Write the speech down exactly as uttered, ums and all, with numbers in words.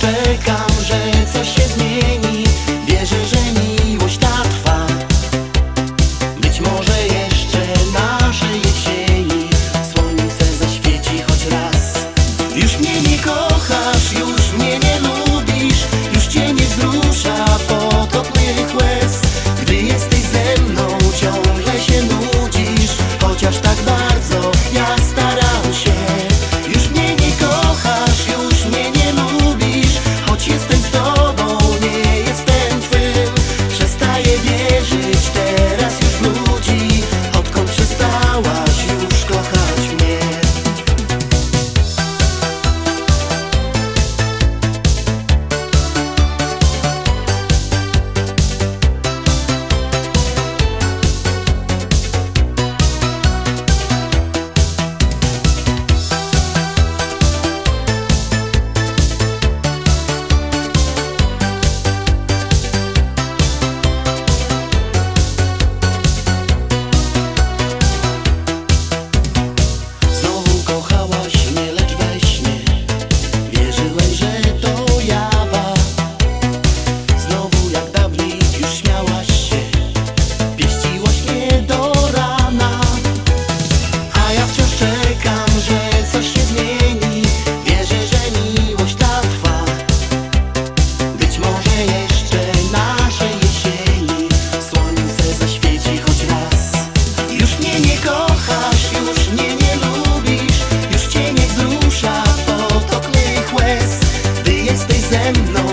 czekam, że coś się zmieni. Wierzę, że miłość ta trwa. Być może jeszcze naszej jesieni słońce zaświeci choć raz. Już mnie nie kochasz, już mnie nie lubisz, już cię nie wzrusza potok mych łez. Gdy jesteś ze mną, ciągle się nudzisz, chociaż tak bardzo ja staram się. Już mnie nie kochasz, już mnie nie lubisz, choć jestem z tobą, nie jestem twym. Przestaję wierzyć teraz już w ludzi, odkąd przestałaś już kochać mnie. Znowu kochałaś mnie, lecz we śnie wierzyłem, że to jawa. Znowu jak dawniej już śmiałaś się, pieściłaś mnie do rana. A ja wciąż czekam, że coś się zmieni. Wierzę, że miłość ta trwa. Być może jeszcze naszej jesieni słońce zaświeci choć raz. Już mnie nie kochasz, już mnie nie lubisz, już cię nie wzrusza potok mych łez. Gdy jesteś ze mną,